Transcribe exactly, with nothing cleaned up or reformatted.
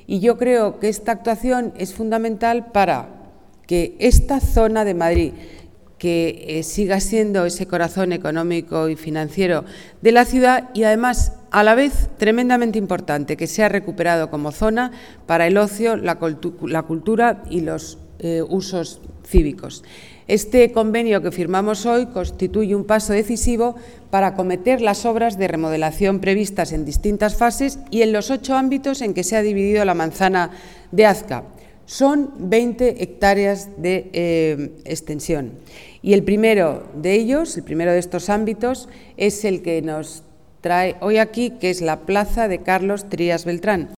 Y yo creo que esta actuación es fundamental para que esta zona de Madrid, que eh, siga siendo ese corazón económico y financiero de la ciudad y además a la vez tremendamente importante que sea recuperado como zona para el ocio, la, cultu la cultura y los eh, usos cívicos. Este convenio que firmamos hoy constituye un paso decisivo para acometer las obras de remodelación previstas en distintas fases y en los ocho ámbitos en que se ha dividido la manzana de Azca. Son veinte hectáreas de eh, extensión y el primero de ellos, el primero de estos ámbitos, es el que nos trae hoy aquí, que es la plaza de Carlos Trías Beltrán.